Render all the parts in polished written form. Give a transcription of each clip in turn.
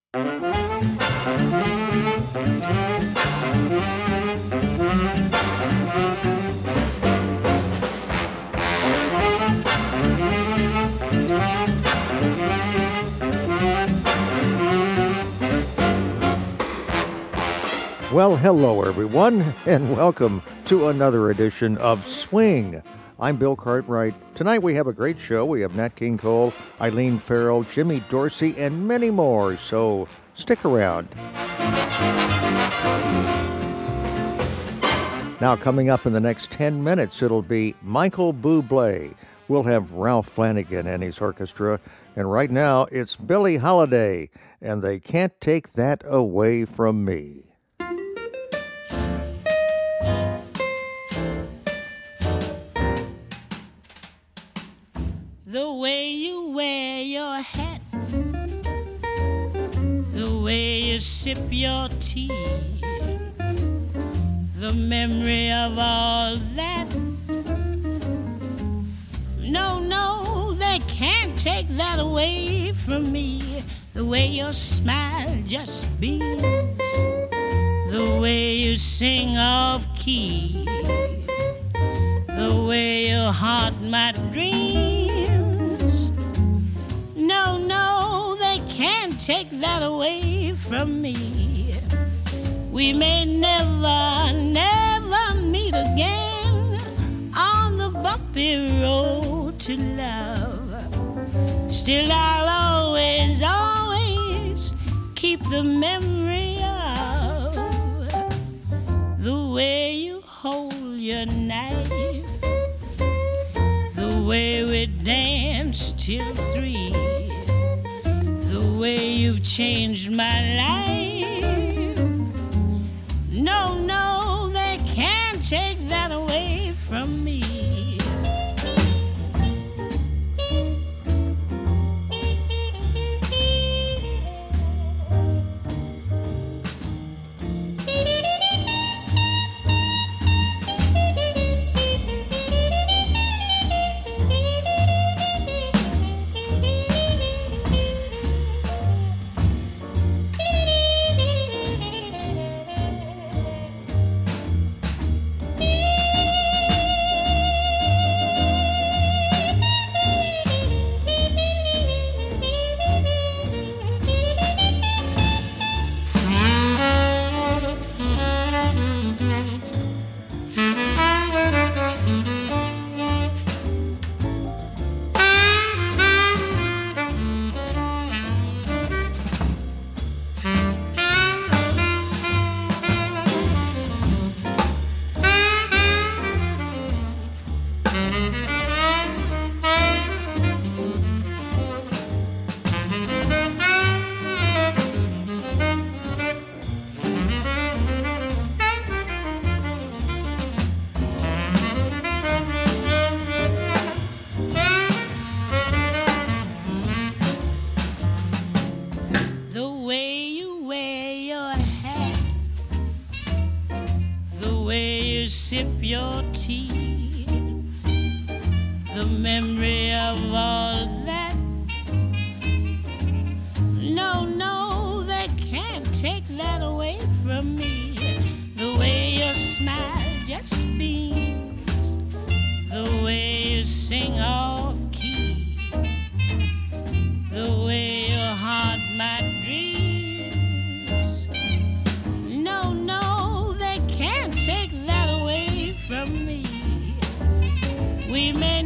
Well, hello, everyone, and welcome to another edition of Swing. I'm Bill Cartwright. Tonight we have a great show. We have Nat King Cole, Eileen Farrell, Jimmy Dorsey, and many more, so stick around. Now, coming up in the next 10 minutes, it'll be Michael Bublé. We'll have Ralph Flanagan and his orchestra, and right now it's Billie Holiday, and They Can't Take That Away From Me. The way you wear your hat, the way you sip your tea, the memory of all that. No, they can't take that away from me. The way your smile just beams, the way you sing off key, the way you haunt my dreams. No, they can't take that away from me. We may never meet again on the bumpy road to love. Still I'll always keep the memory of the way you hold your knife, the way we danced till 3, the way you've changed my life. No, they can't take that away from me. Sip your tea, the memory of all that. No, they can't take that away from me. The way your smile just beams, the way you sing off key, the way you haunt my dreams. No, they can't take that away from me. We may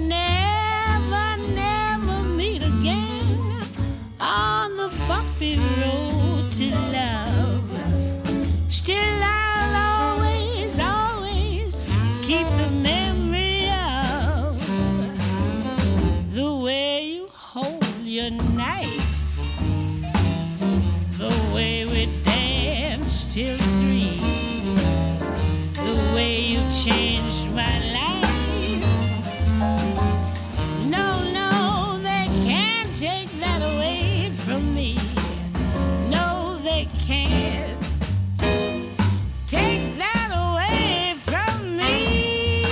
never meet again on the bumpy road to love. Still I'll always keep the memory of the way you hold your knife, the way we danced till 3, the way you changed my life. No, they can't take that away from me. No, they can't take that away from me.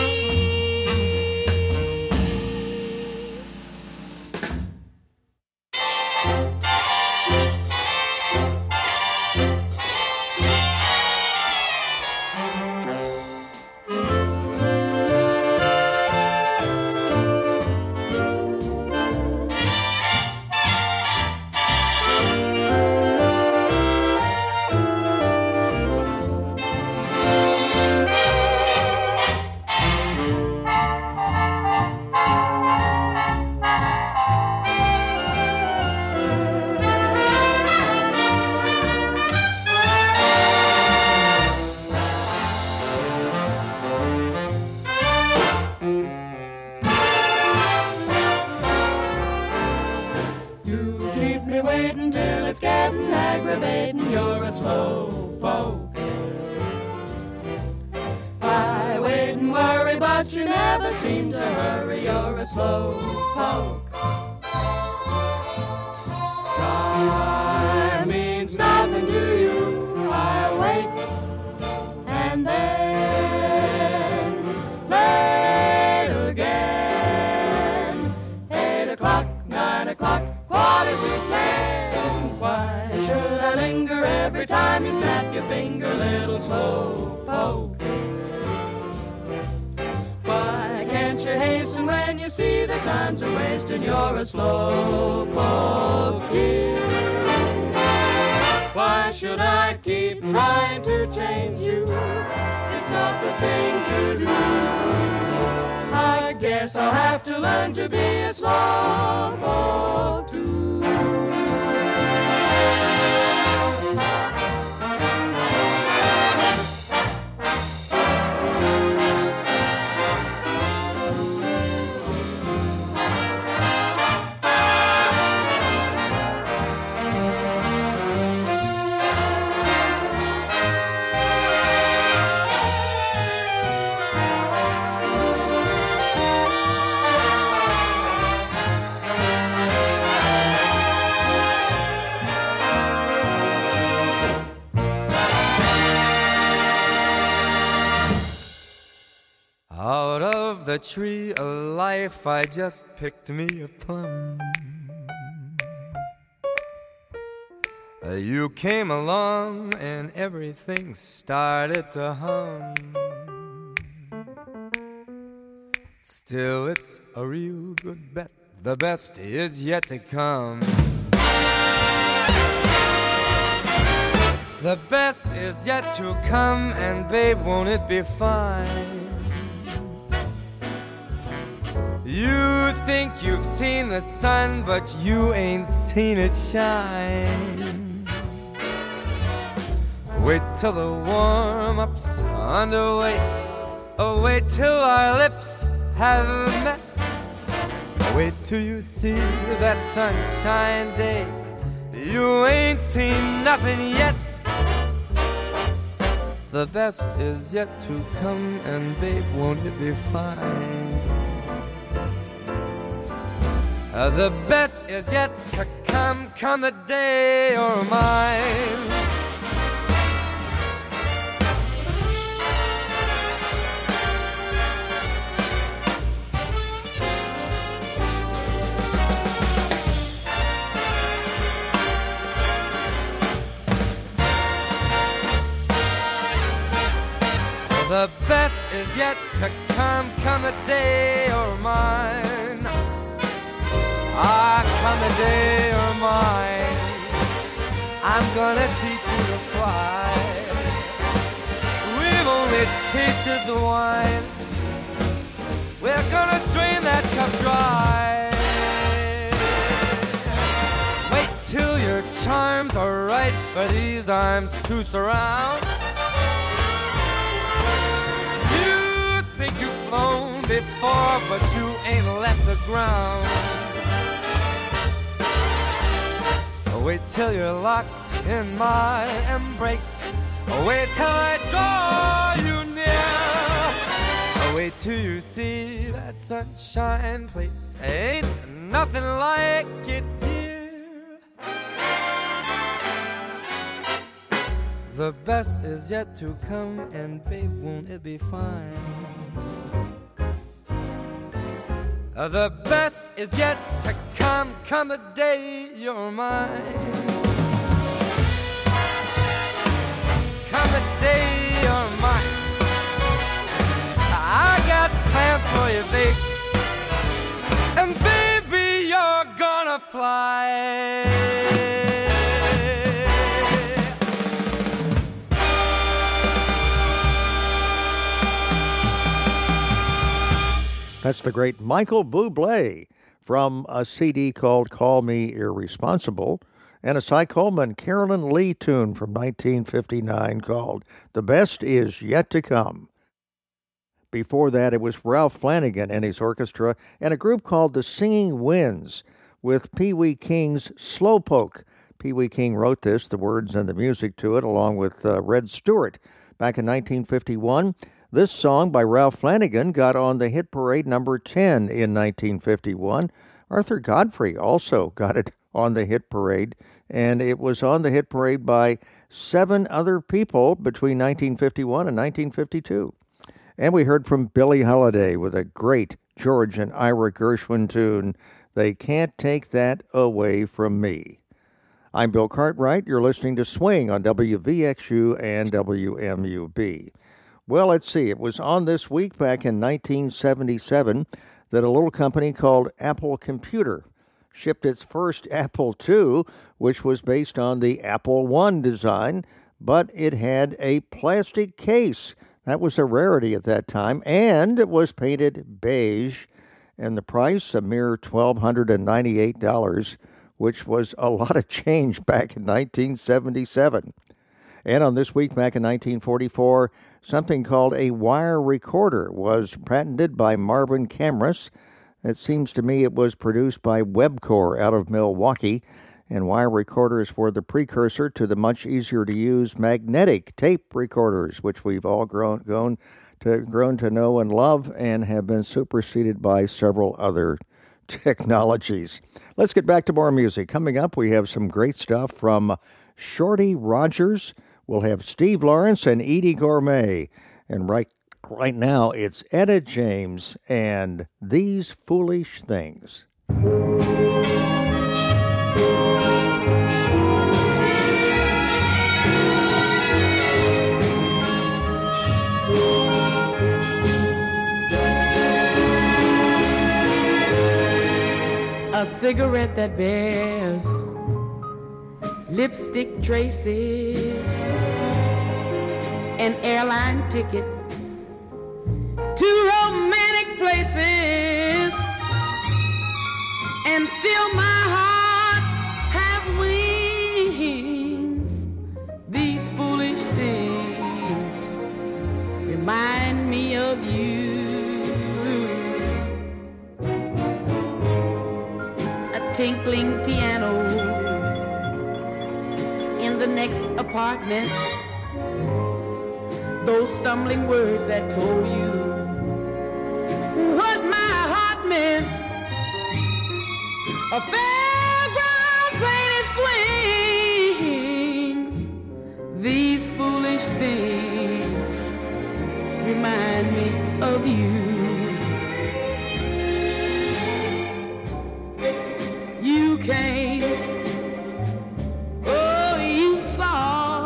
aggravating, you're a slow poke. I wait and worry, but you never seem to hurry, you're a slow poke. Time means nothing to you, I wait and then late again. 8 o'clock, 9 o'clock, 9:45. Why should I linger every time you snap your finger, little slow poke? Why can't you hasten when you see the times are wasting? You're a slow poke, dear. Why should I keep trying to change you? It's not the thing to do. I guess I'll have to learn to be a slow poke too. Out of the tree of life I just picked me a plum. You came along and everything started to hum. Still it's a real good bet, the best is yet to come. The best is yet to come, and babe, won't it be fine? You think you've seen the sun, but you ain't seen it shine. Wait till the warm-up's underway. Oh, wait till our lips have met. Wait till you see that sunshine day. You ain't seen nothing yet. The best is yet to come, and babe, won't it be fine? The best is yet to come, come the day you're mine. The best is yet to come, come the day you're mine. Ah, come the day you're mine. I'm gonna teach you to fly. We've only tasted the wine. We're gonna drain that cup dry. Wait till your charms are right for these arms to surround. You think you've flown before, but you ain't left the ground. Wait till you're locked in my embrace. Wait till I draw you near. Wait till you see that sunshine place. Ain't nothing like it here. The best is yet to come, and babe, won't it be fine? The best is yet to come, come the day you're mine. Come the day you're mine. I got plans for you, babe. And baby, you're gonna fly. That's the great Michael Bublé from a CD called Call Me Irresponsible, and a Cy Coleman Carolyn Lee tune from 1959 called The Best Is Yet to Come. Before that, it was Ralph Flanagan and his orchestra and a group called the Singing Winds with Pee Wee King's Slowpoke, Pee Wee King wrote this, the words and the music to it, along with Red Stewart. Back in 1951, this song by Ralph Flanagan got on the hit parade number 10 in 1951. Arthur Godfrey also got it on the hit parade, and it was on the hit parade by 7 other people between 1951 and 1952. And we heard from Billie Holiday with a great George and Ira Gershwin tune, They Can't Take That Away From Me. I'm Bill Cartwright. You're listening to Swing on WVXU and WMUB. Well, let's see. It was on this week back in 1977 that a little company called Apple Computer shipped its first Apple II, which was based on the Apple I design, but it had a plastic case. That was a rarity at that time, and it was painted beige, and the price a mere $1,298, which was a lot of change back in 1977. And on this week back in 1944, something called a wire recorder was patented by Marvin Kamras. It seems to me it was produced by Webcor out of Milwaukee, and wire recorders were the precursor to the much easier to use magnetic tape recorders, which we've all grown to know and love and have been superseded by several other technologies. Let's get back to more music. Coming up, we have some great stuff from Shorty Rogers. We'll have Steve Lawrence and Edie Gourmet. And right now, it's Etta James and These Foolish Things. A cigarette that bears lipstick traces, an airline ticket to romantic places, and still my heart has wings. These foolish things remind me of you. A tinkling piano in the next apartment, those stumbling words that told you what my heart meant. A fairground painted swings. These foolish things remind me of you. You came, oh, you saw,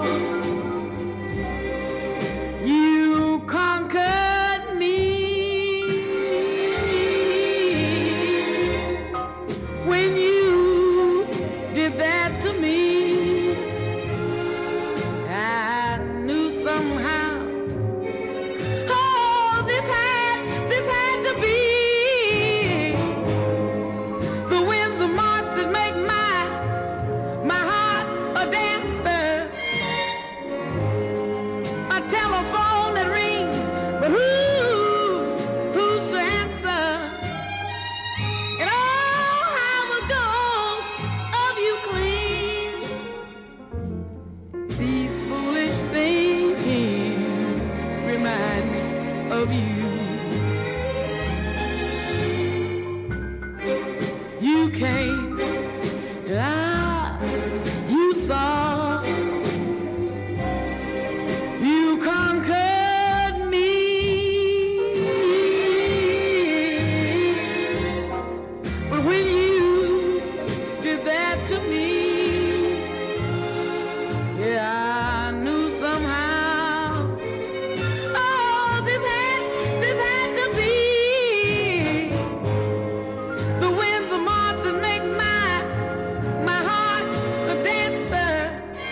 you conquered me. When you did that to me, I knew somehow, oh, this had to be. The winds of March that make my heart a dancer, a telephone that rings, but who's to answer? And oh, how the ghost of you clings. These foolish things remind me of you. You came, you saw, you conquered me. But when you did that to me, yeah, I knew somehow, oh, this had to be. The winds of March that make my heart a dancer,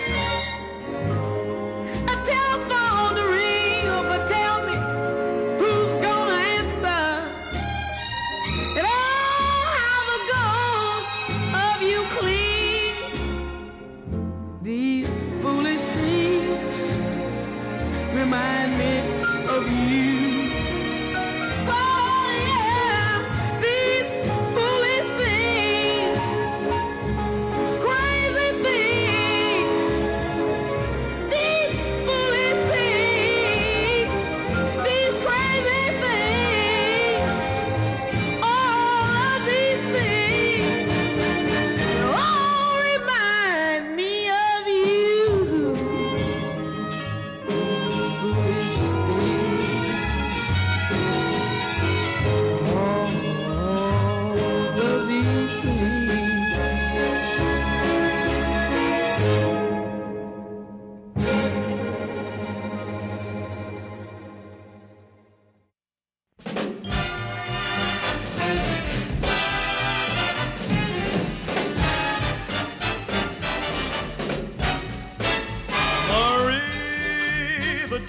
a telephone to ring, oh, but tell me who's gonna answer? And oh, how the ghost of you clings. These foolish things remind me of you. Oh yeah, these foolish things, these crazy things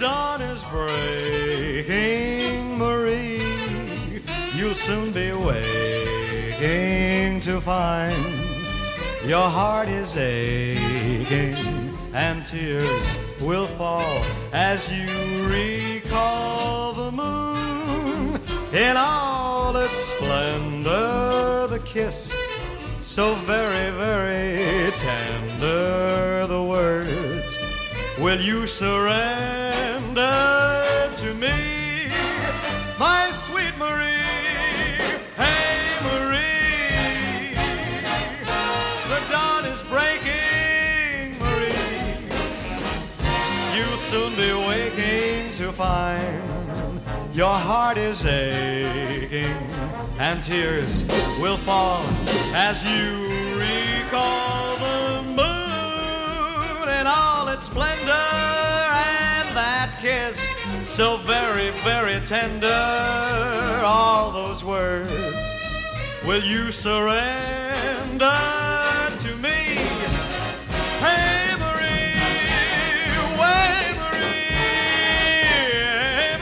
dawn is breaking, Marie. You'll soon be waking to find your heart is aching and tears will fall as you recall the moon in all its splendor, the kiss so very, very tender, the words, will you surrender to me, my sweet Marie? Hey, Marie, the dawn is breaking, Marie. You'll soon be waking to find your heart is aching and tears will fall as you recall the moon in all its splendor and that kiss so very, very tender. All those words, will you surrender to me? Hey, Marie, way, Marie, hey,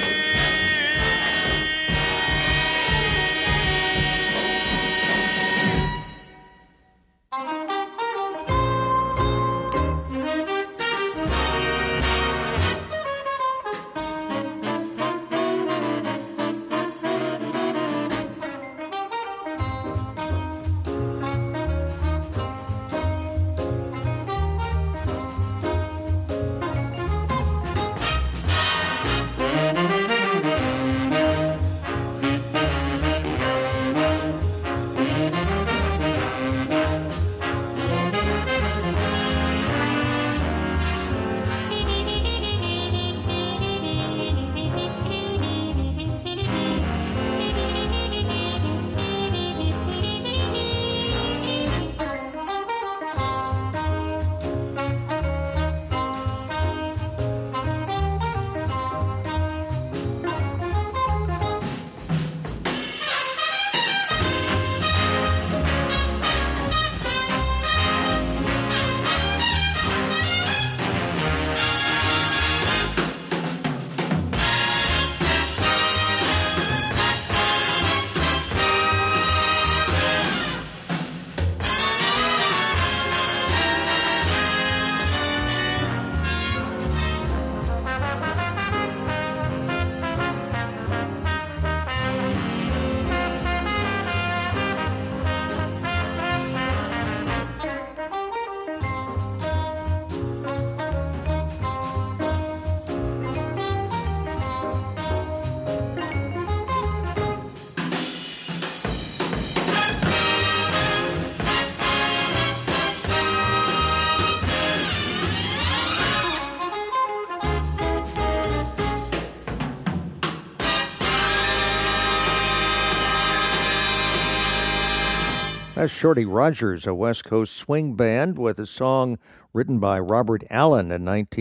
That's Shorty Rogers, a West Coast swing band with a song written by Robert Allen in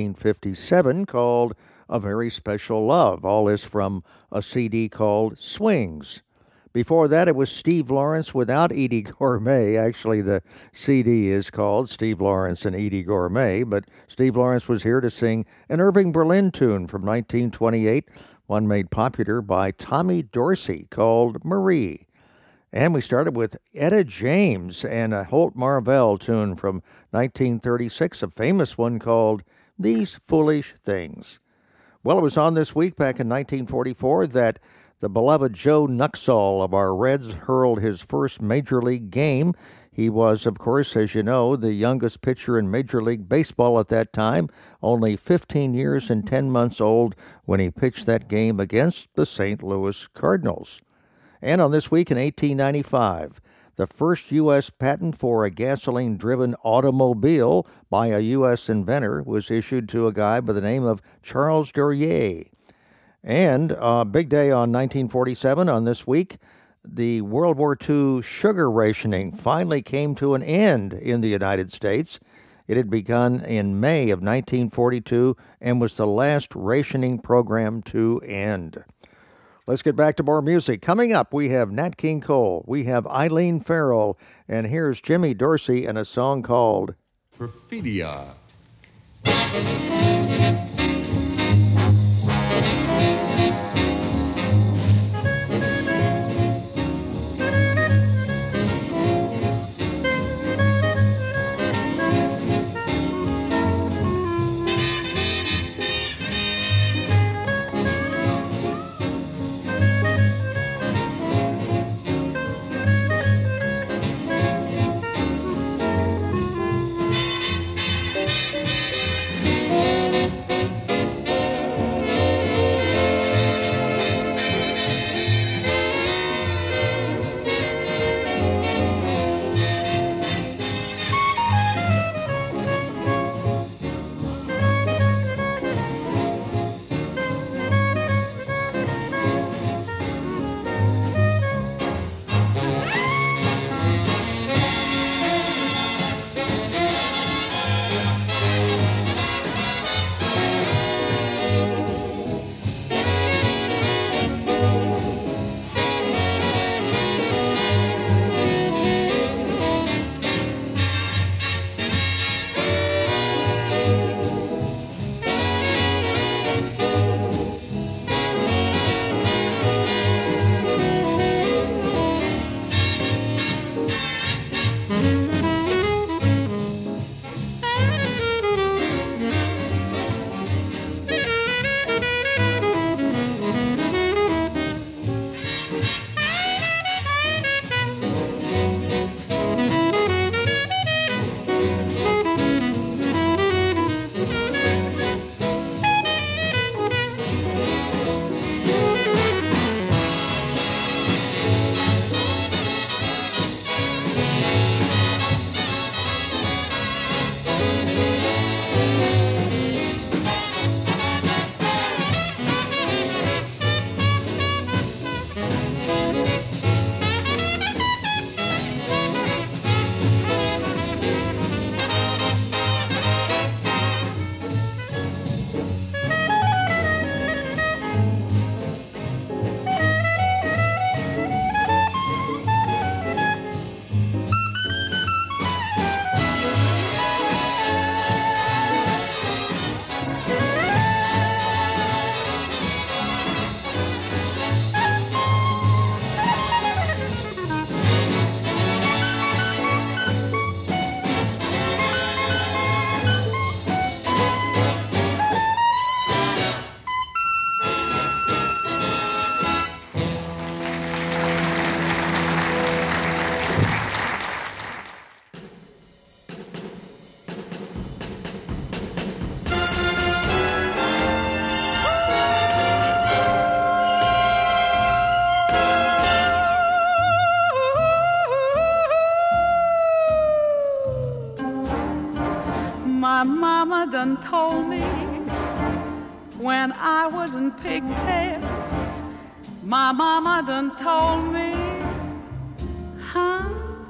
1957 called A Very Special Love. All this from a CD called Swings. Before that, it was Steve Lawrence without Eddie Gourmet. Actually, the CD is called Steve Lawrence and Eddie Gourmet, but Steve Lawrence was here to sing an Irving Berlin tune from 1928, one made popular by Tommy Dorsey called Marie. And we started with Etta James and a Holt Marvell tune from 1936, a famous one called These Foolish Things. Well, it was on this week back in 1944 that the beloved Joe Nuxhall of our Reds hurled his first Major League game. He was, of course, as you know, the youngest pitcher in Major League Baseball at that time, only 15 years and 10 months old when he pitched that game against the St. Louis Cardinals. And on this week in 1895, the first U.S. patent for a gasoline-driven automobile by a U.S. inventor was issued to a guy by the name of Charles Duryea. And a big day on 1947, on this week, the World War II sugar rationing finally came to an end in the United States. It had begun in May of 1942 and was the last rationing program to end. Let's get back to more music. Coming up, we have Nat King Cole, we have Eileen Farrell, and here's Jimmy Dorsey and a song called Graffiti Art. My mama done told me when I was in pigtails. My mama done told me, huh?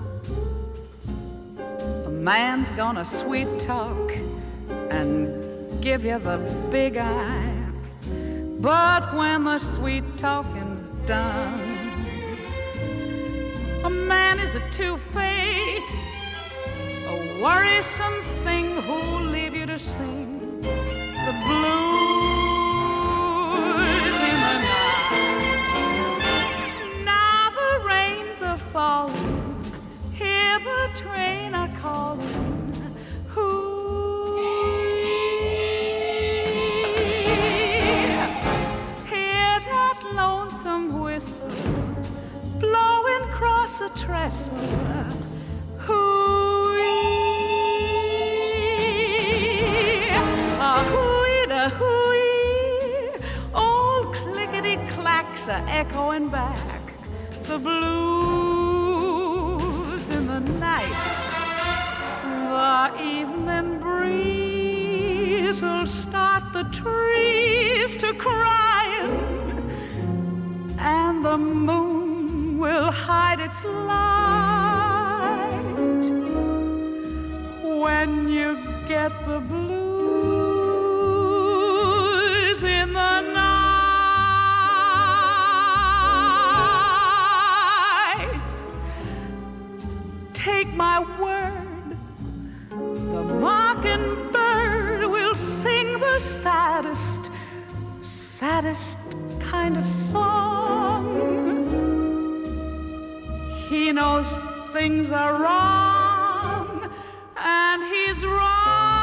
A man's gonna sweet talk and give you the big eye, but when the sweet talking's done, a man is a two-faced, a worrisome thing who'll leave you to sing the blues in the night. Now the rains are falling, hear the train a calling. Hear that lonesome whistle blowing across a trestle. Old clickety-clacks are echoing back the blues in the night. The evening breeze will start the trees to crying, and the moon will hide its light when you get the blues in the night. Take my word, the mockingbird will sing the saddest saddest kind of song. He knows things are wrong, and he's right.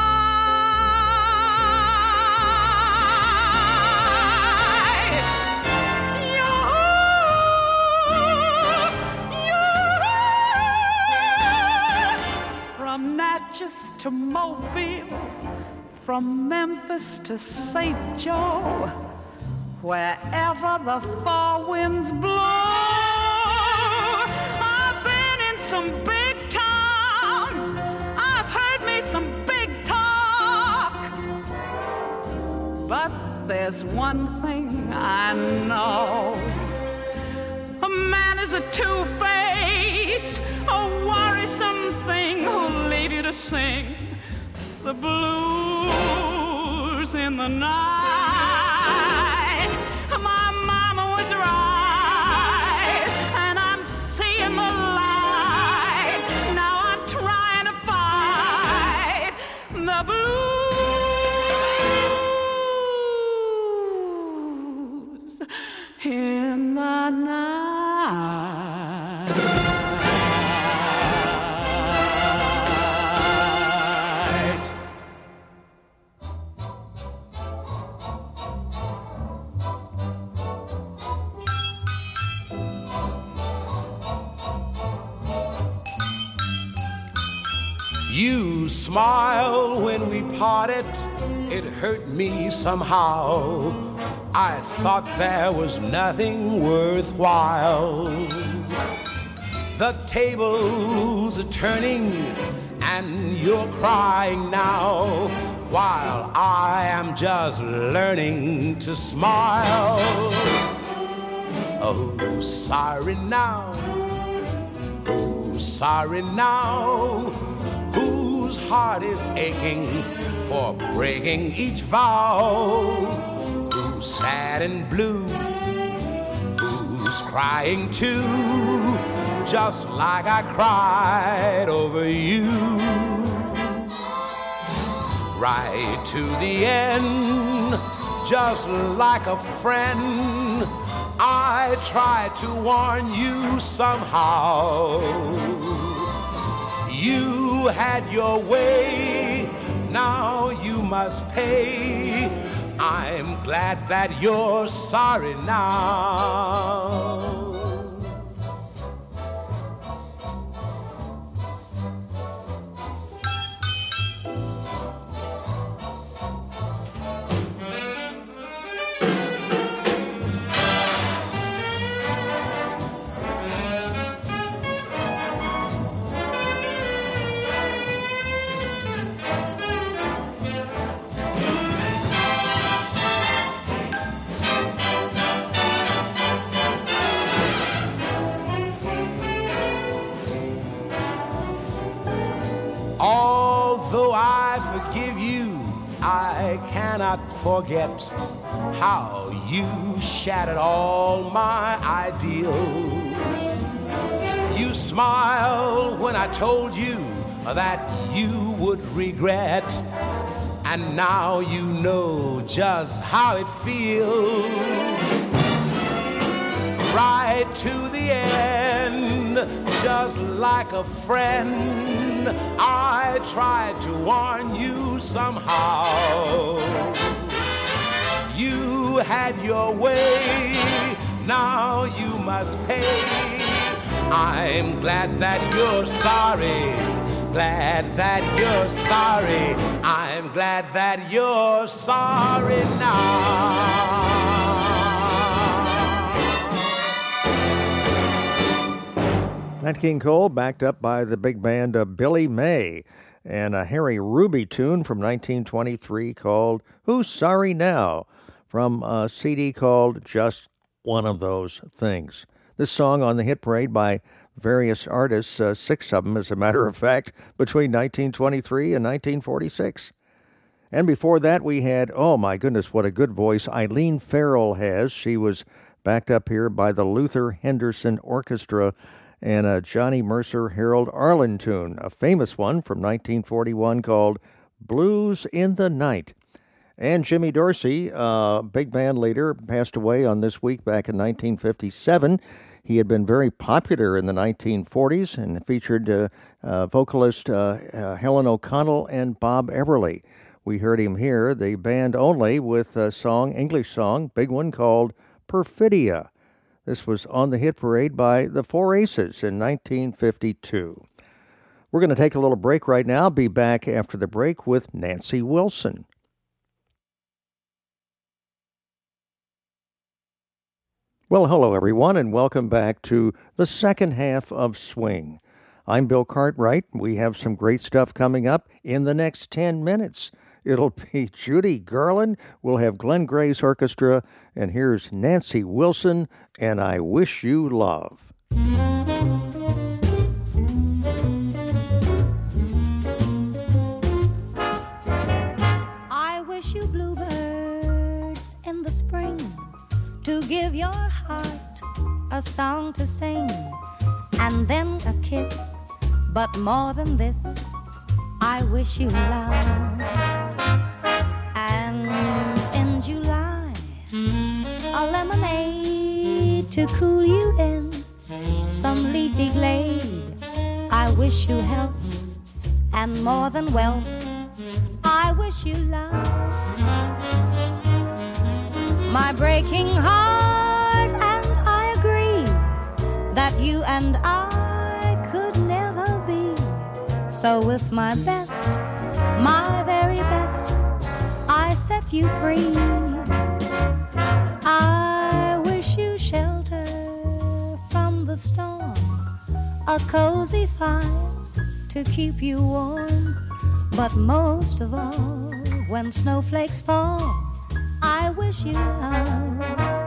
From Natchez to Mobile, from Memphis to St. Joe, wherever the four winds blow, I've been in some big towns, I've heard me some big talk, but there's one thing I know: a man is a two-face, a worrisome thing who'll leave you to sing the blues in the night. My mama was right, and I'm seeing the light. Now I'm trying to fight the blues in the night. You smiled when we parted, it hurt me somehow. I thought there was nothing worthwhile. The tables are turning and you're crying now, while I am just learning to smile. Oh, sorry now, oh, sorry now. Whose heart is aching for breaking each vow? Who's sad and blue? Who's crying too? Just like I cried over you. Right to the end, just like a friend, I tried to warn you somehow. You had your way, now you must pay. I'm glad that you're sorry now. Although I forgive you, I cannot forget how you shattered all my ideals. You smiled when I told you that you would regret, and now you know just how it feels. Right to the end, just like a friend, I tried to warn you somehow. You had your way, now you must pay. I'm glad that you're sorry, glad that you're sorry. I'm glad that you're sorry now. Nat King Cole, backed up by the big band of Billy May, and a Harry Ruby tune from 1923 called Who's Sorry Now, from a CD called Just One of Those Things. This song on the hit parade by various artists, 6 of them as a matter of fact, between 1923 and 1946. And before that we had, oh my goodness, what a good voice Eileen Farrell has. She was backed up here by the Luther Henderson Orchestra, and a Johnny Mercer Harold Arlen tune, a famous one from 1941 called Blues in the Night. And Jimmy Dorsey, big band leader, passed away on this week back in 1957. He had been very popular in the 1940s and featured vocalist Helen O'Connell and Bob Everly. We heard him here, the band only, with a song, English song, big one called Perfidia. This was on the hit parade by the Four Aces in 1952. We're going to take a little break right now. Be back after the break with Nancy Wilson. Well, hello, everyone, and welcome back to the second half of Swing. I'm Bill Cartwright. We have some great stuff coming up in the next 10 minutes. It'll be Judy Garland. We'll have Glenn Gray's orchestra. And here's Nancy Wilson and I Wish You Love. I wish you bluebirds in the spring to give your heart a song to sing and then a kiss. But more than this, I wish you love. And in July, a lemonade to cool you in some leafy glade. I wish you health and more than wealth. I wish you love. My breaking heart and I agree that you and I could never be. So with my best, my very best, I set you free. I wish you shelter from the storm, a cozy fire to keep you warm. But most of all, when snowflakes fall, I wish you love.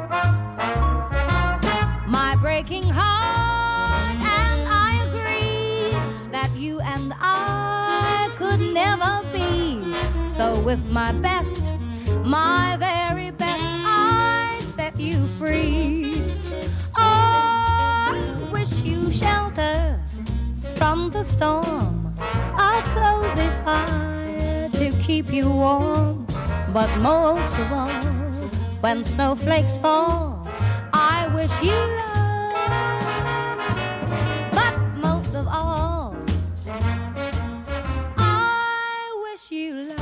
My breaking heart and I agree that you and I could never be. So with my best, my very best, I set you free. Oh, I wish you shelter from the storm, a cozy fire to keep you warm. But most of all, when snowflakes fall, I wish you love. But most of all, I wish you love.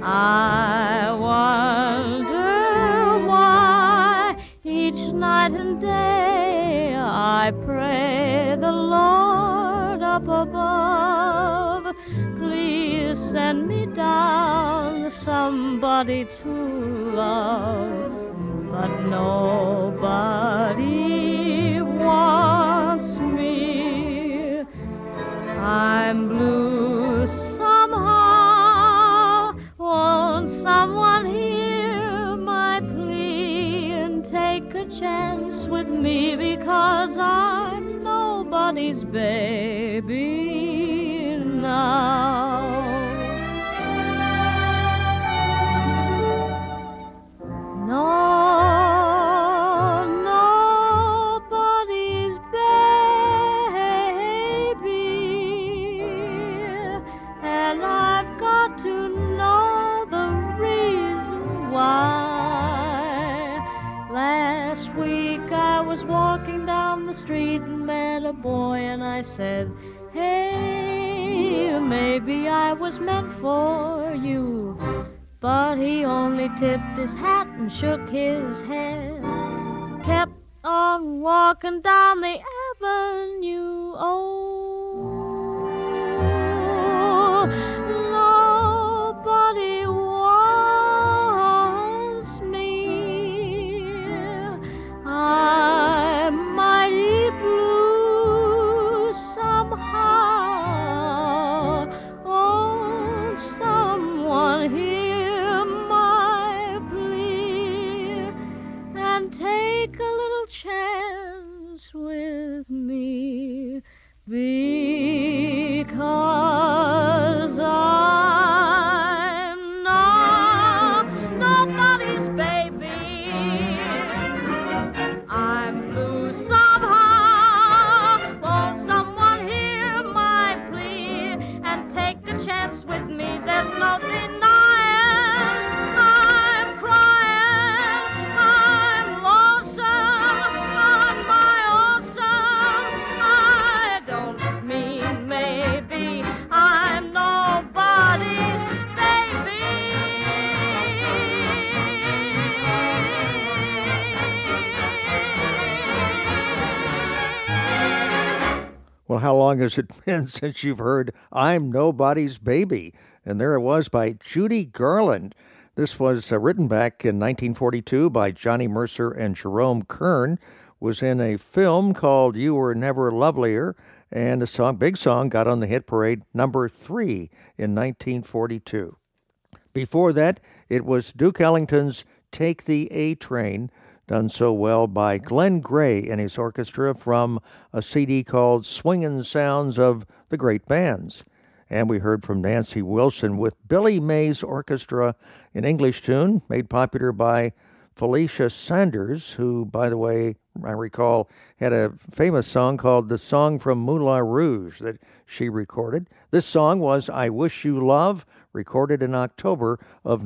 I wonder why each night and day I pray the Lord up above, please send me down somebody to love. But nobody wants me. I'm blue somehow. Won't someone hear my plea and take a chance with me, because I'm nobody's baby now. No, nobody's baby, and I've got to know the reason why. Last week I was walking down the street and met a boy, and I said, hey, maybe I was meant for you. But he only tipped his hat and shook his head, kept on walking down the avenue. Oh, nobody wants me. I'm mighty blue somehow. Oh, someone here take a little chance with me, because I'm nobody's baby. I'm blue somehow. Won't someone hear my plea and take a chance with me? There's no denying I'm crying. I'm lonesome on my lonesome. I don't mean maybe I'm nobody's baby. Well, how long has it been since you've heard I'm Nobody's Baby? And there it was by Judy Garland. This was written back in 1942 by Johnny Mercer and Jerome Kern. Was in a film called You Were Never Lovelier, and the song, big song, got on the hit parade number 3 in 1942. Before that, it was Duke Ellington's Take the A Train, done so well by Glenn Gray and his orchestra from a CD called Swingin' Sounds of the Great Bands. And we heard from Nancy Wilson with Billy Mays Orchestra, an English tune made popular by Felicia Sanders, who, by the way, I recall, had a famous song called The Song from Moulin Rouge that she recorded. This song was I Wish You Love, recorded in October of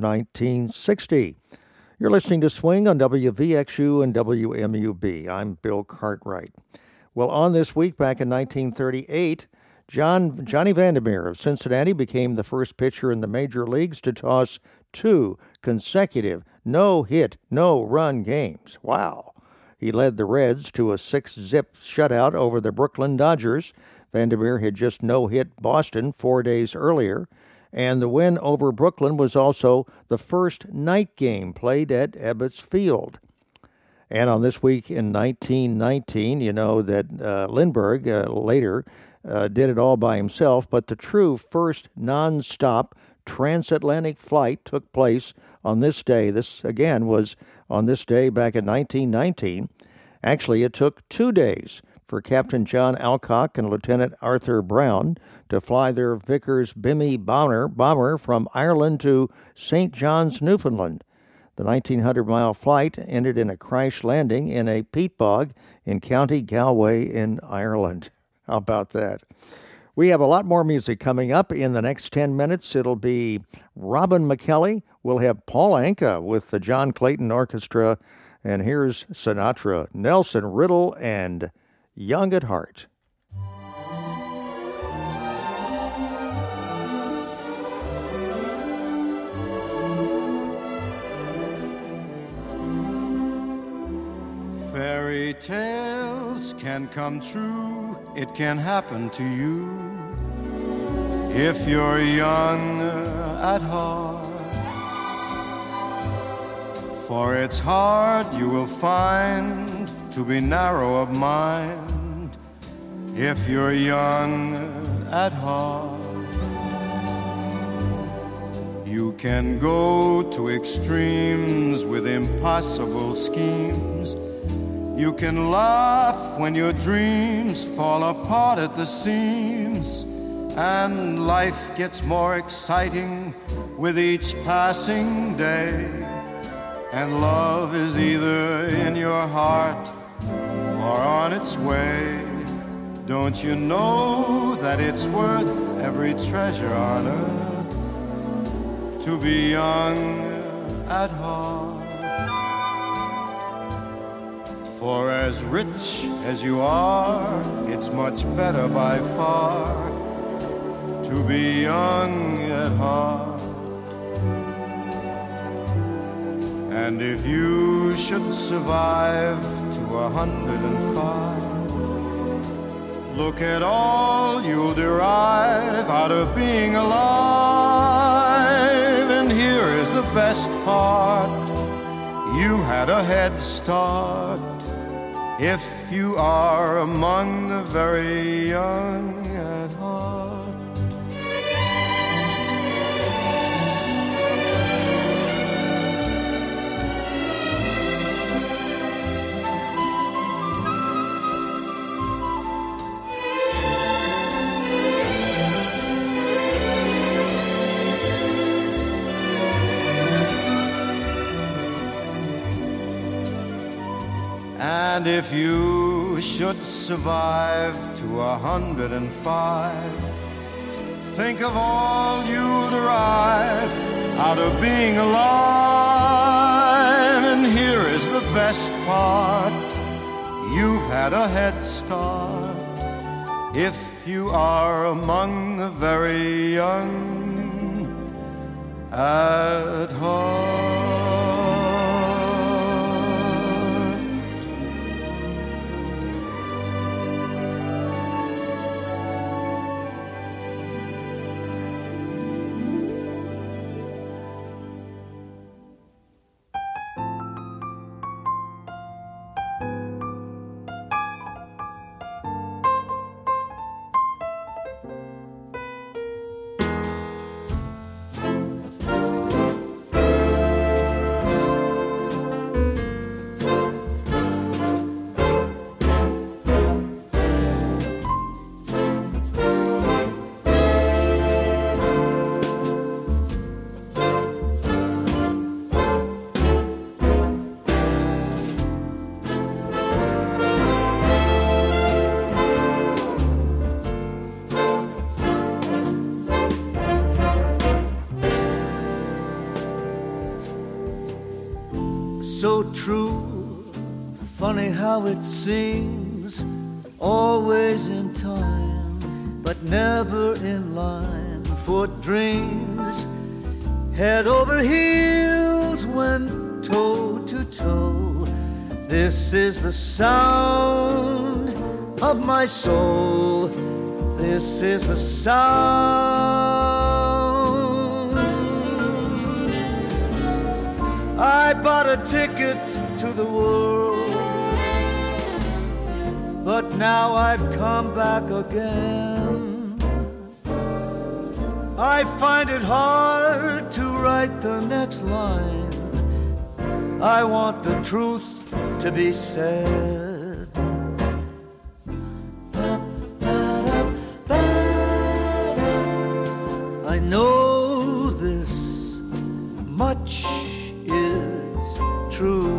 1960. You're listening to Swing on WVXU and WMUB. I'm Bill Cartwright. Well, on this week, back in 1938, Johnny Vandermeer of Cincinnati became the first pitcher in the major leagues to toss 2 consecutive no-hit, no-run games. Wow. He led the Reds to a 6-zip shutout over the Brooklyn Dodgers. Vandermeer had just no-hit Boston 4 days earlier, and the win over Brooklyn was also the first night game played at Ebbets Field. And on this week in 1919, you know that Lindbergh later did it all by himself, but the true first non-stop transatlantic flight took place on this day. This, again, was on this day back in 1919. Actually, it took 2 days for Captain John Alcock and Lieutenant Arthur Brown to fly their Vickers Bimini bomber from Ireland to St. John's, Newfoundland. The 1,900-mile flight ended in a crash landing in a peat bog in County Galway in Ireland. How about that? We have a lot more music coming up in the next 10 minutes. It'll be Robin McKelly. We'll have Paul Anka with the John Clayton Orchestra. And here's Sinatra, Nelson Riddle, and Young at Heart. can come true, it can happen to you if you're young at heart. For it's hard, you will find, to be narrow of mind if you're young at heart. You can go to extremes with impossible schemes. You can laugh when your dreams fall apart at the seams, and life gets more exciting with each passing day. And love is either in your heart or on its way. Don't you know that it's worth every treasure on earth to be young at heart? For as rich as you are, it's much better by far to be young at heart. And if you should survive to 105, look at all you'll derive out of being alive. And here is the best part: you had a head start if you are among the very young at heart. And if you should survive to 105, think of all you'll derive out of being alive. And here is the best part: you've had a head start if you are among the very young at heart. So true, funny how it seems, always in time, but never in line for dreams. Head over heels went toe to toe. This is the sound of my soul. This is the sound. I bought a ticket to the world, but now I've come back again. I find it hard to write the next line. I want the truth to be said. I know this much is true.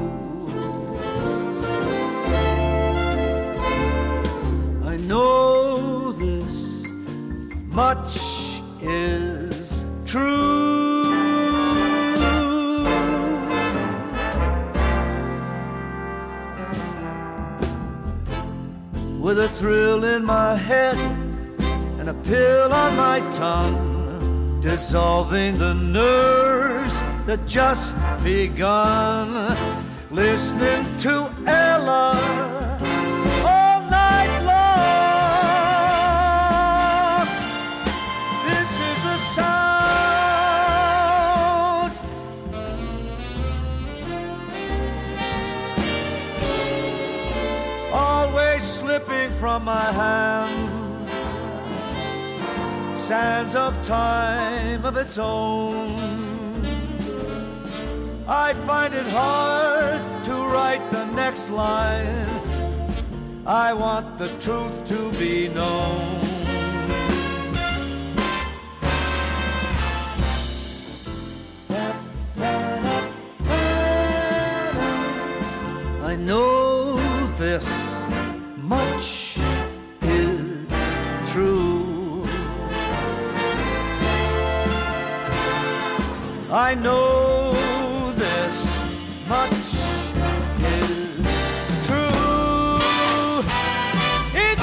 I know this much is true. With a thrill in my head and a pill on my tongue, dissolving the nerves that just begun, listening to Ella all night slipping from my hands, sands of time of its own. I find it hard to write the next line. I want the truth to be known. I know this much is true. I know this much is true. It's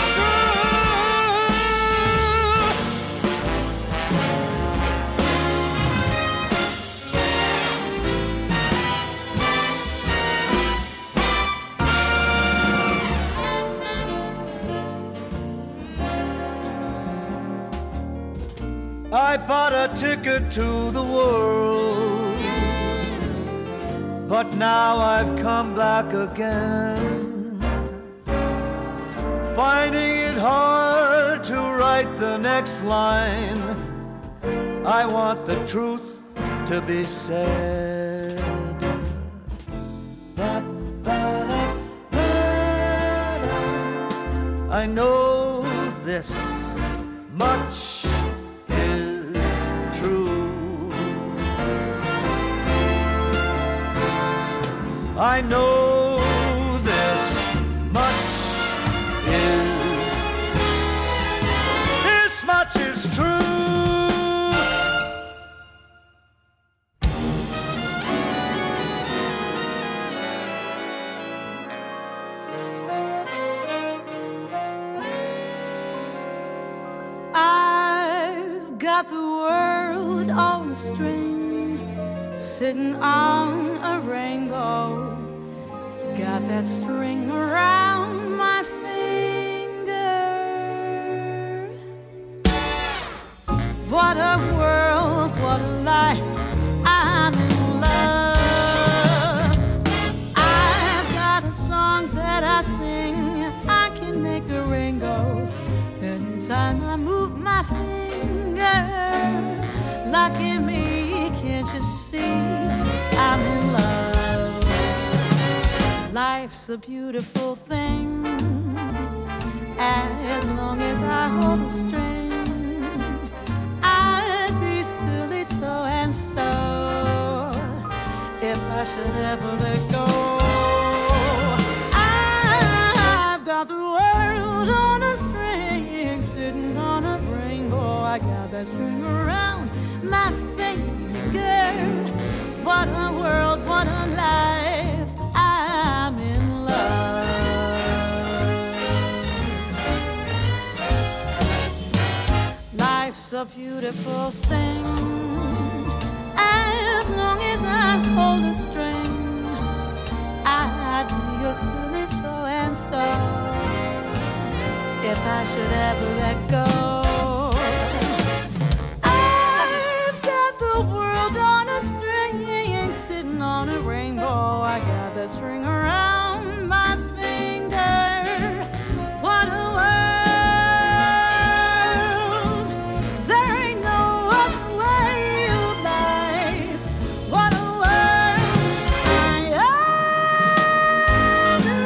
I bought a ticket to the world, but now I've come back again, finding it hard to write the next line. I want the truth to be said. I know this much is true. I know this much is true. I've got the world on a string, sitting on a rainbow. Got that string around my finger. What a world, what a life, I'm in love. I've got a song that I sing, I can make the rain go anytime I move my finger. Lucky me, can't you see, I'm in love. Life's a beautiful thing, as long as I hold a string. I'd be silly so and so if I should ever let go. I've got the world on a string, sitting on a rainbow. I got that string around my finger. What a world, what a life, I'm in love. Life's a beautiful thing, as long as I hold a string. I'd be your silly so and so if I should ever let go. I've got the world on a string, sitting on a rainbow. I got that string around my finger. What a world, there ain't no other way of life. What a world, I am in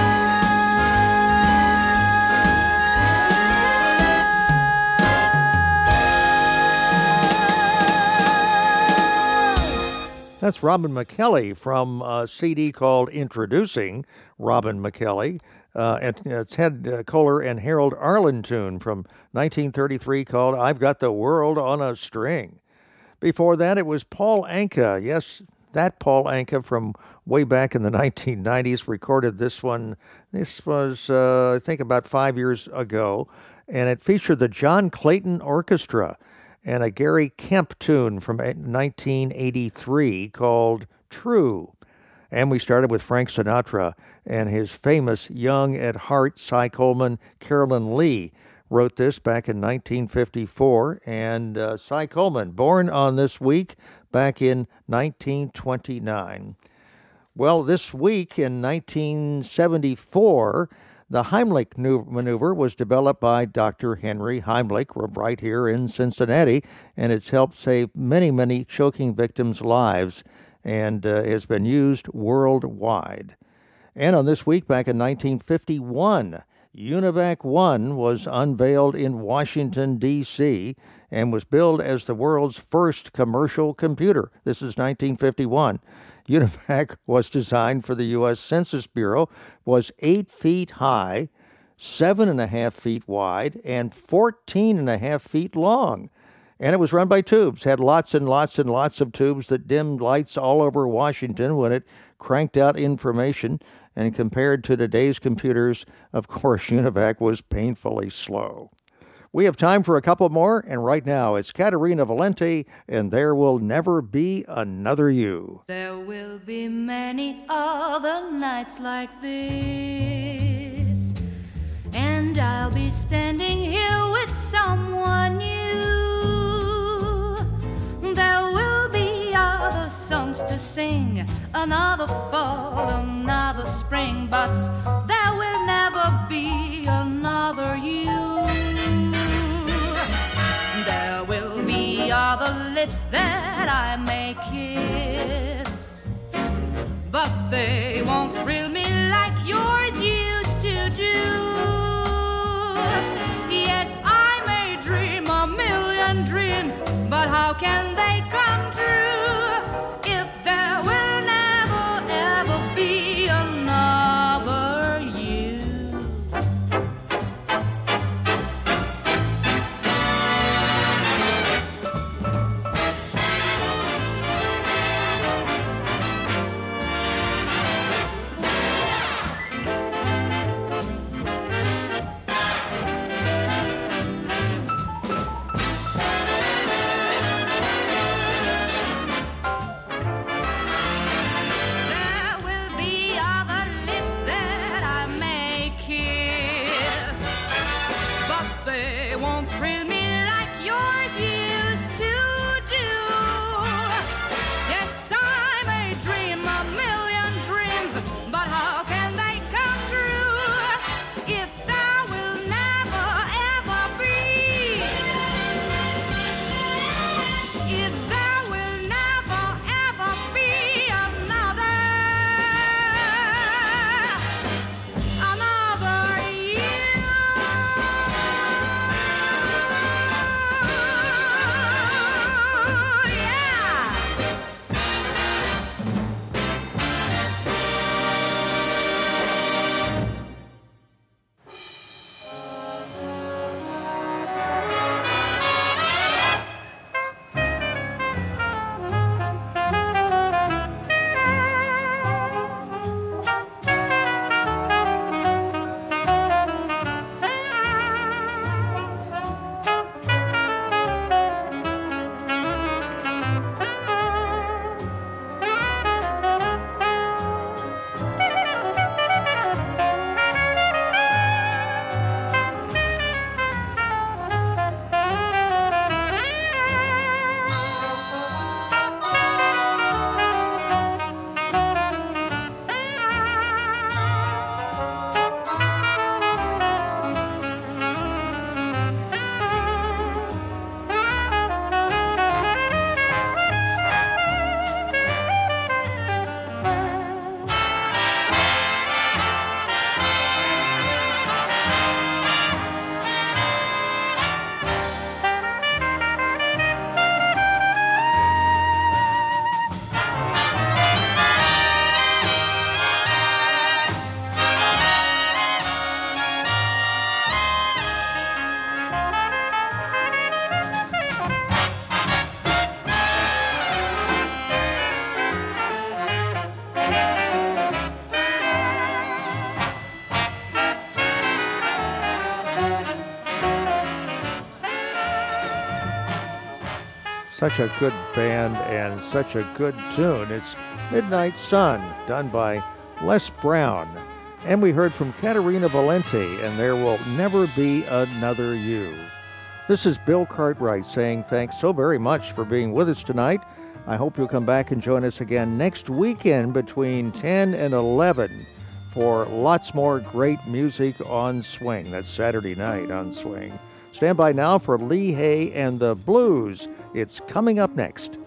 love. That's Robin McKelly from a CD called Introducing Robin McKelly. It's Ted Koehler and Harold Arlen tune from 1933 called I've Got the World on a String. Before that, it was Paul Anka. Yes, that Paul Anka from way back in the 1990s recorded this one. This was, I think, about 5 years ago, and it featured the John Clayton Orchestra and a Gary Kemp tune from 1983 called True. And we started with Frank Sinatra and his famous Young at Heart. Cy Coleman, Carolyn Lee wrote this back in 1954. And Cy Coleman, born on this week back in 1929. Well, this week in 1974, The Heimlich maneuver was developed by Dr. Henry Heimlich right here in Cincinnati, and it's helped save many, many choking victims' lives and has been used worldwide. And on this week, back in 1951, UNIVAC 1 was unveiled in Washington, D.C., and was billed as the world's first commercial computer. This is 1951. UNIVAC was designed for the U.S. Census Bureau, was 8 feet high, 7.5 feet wide, and 14.5 feet long. And it was run by tubes, had lots and lots and lots of tubes that dimmed lights all over Washington when it cranked out information. And compared to today's computers, of course, UNIVAC was painfully slow. We have time for a couple more, and right now it's Caterina Valente, and There Will Never Be Another You. There will be many other nights like this, and I'll be standing here with someone new. There will be other songs to sing, another fall, another spring, but there will never be another you. There will be other lips that I may kiss, but they won't thrill me like yours used to do. Yes, I may dream a million dreams, but how can they come true if there will never ever be another you? Such a good band and such a good tune. It's Midnight Sun, done by Les Brown. And we heard from Caterina Valente, and There Will Never Be Another You. This is Bill Cartwright saying thanks so very much for being with us tonight. I hope you'll come back and join us again next weekend between 10 and 11 for lots more great music on Swing. That's Saturday night on Swing. Stand by now for Lee Hay and the Blues. It's coming up next.